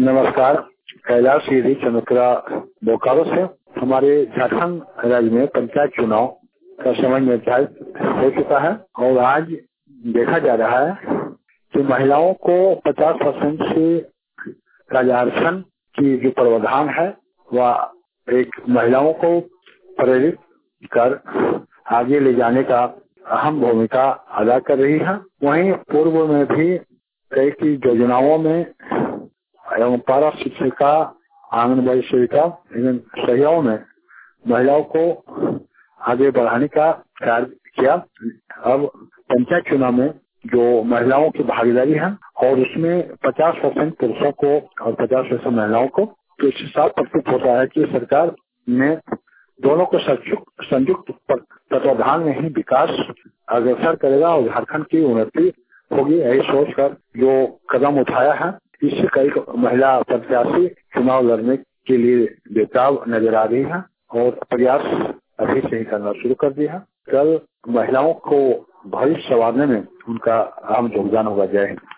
नमस्कार। कैलाश गिरी चमकरा बोकारो से। हमारे झारखंड राज्य में पंचायत चुनाव का समय निर्धारित हो चुका है और आज देखा जा रहा है कि महिलाओं को 50% से का आरक्षण की जो प्रावधान है वह एक महिलाओं को प्रेरित कर आगे ले जाने का अहम भूमिका अदा कर रही है। वहीं पूर्व में भी कई की योजनाओं में एवं पारा शिक्षिका, आंगनबाड़ी सेविका एवं सहयोगों में महिलाओं को आगे बढ़ाने का कार्य किया। अब पंचायत चुनाव में जो महिलाओं की भागीदारी है और उसमें 50% पुरुषों को और 50% महिलाओं को, तो इससे साफ प्रतीत होता है कि सरकार ने दोनों को संयुक्त तत्वाधान में ही विकास अग्रसर करेगा और झारखंड की उन्नति होगी, यही सोचकर जो कदम उठाया है। इससे कई महिला प्रत्याशी चुनाव लड़ने के लिए बेताब नजर आ रही है और प्रयास अभी से ही करना शुरू कर दिया है। कल महिलाओं को भविष्य संवारने में उनका अहम योगदान होगा। जय हिंद।